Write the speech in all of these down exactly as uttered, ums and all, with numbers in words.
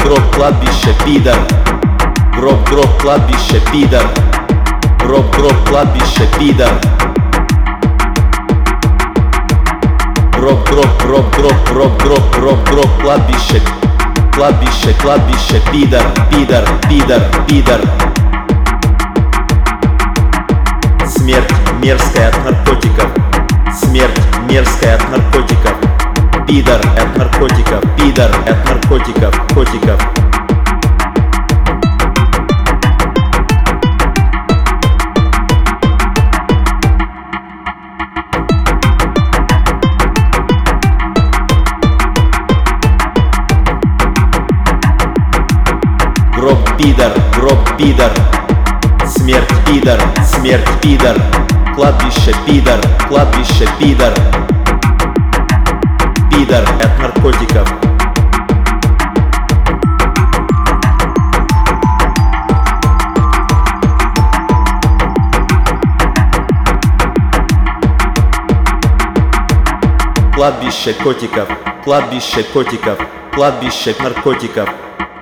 гроб, кладбище, пидор. Гроб, гроб, кладбище, пидор. Гроб, гроб, кладбище, пидор. Гроб, гроб, гроб, гроб, гроб, гроб, гроб, гроб, кладбище. Кладбище, кладбище, пидор, пидор, пидор, пидор. Смерть мерзкая от наркотиков. Смерть мерзкая от наркотиков. Пидор от наркотиков. Пидор от наркотиков. Котиков. Гроб, пидор, гроб, пидор. Смерть, пидор, смерть, пидор. Кладбище, пидор, кладбище, пидор. Пидор от наркотиков. Кладбище котиков, кладбище котиков, кладбище наркотиков.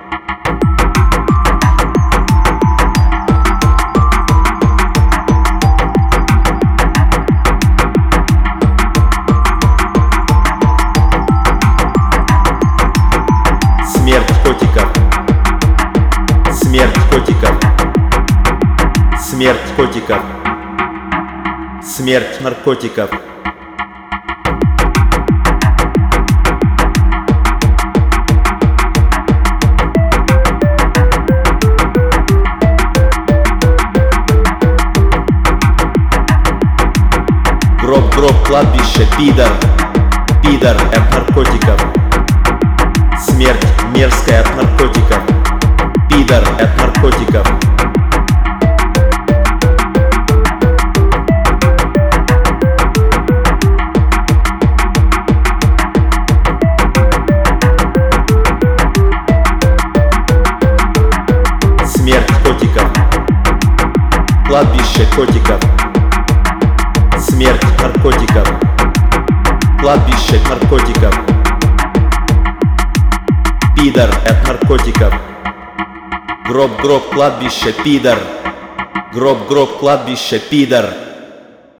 Смерть котиков. Смерть котиков. Смерть котиков. Смерть наркотиков. Гроб, гроб, кладбище, пидор. Пидор от наркотиков. Смерть мерзкая от наркотиков. Пидор от наркотиков. Смерть котиков. Кладбище котиков. Смерть наркотиков. Кладбище наркотиков. Пидор от наркотиков. Гроб, гроб, кладбище, пидор. Гроб, гроб, кладбище, пидор.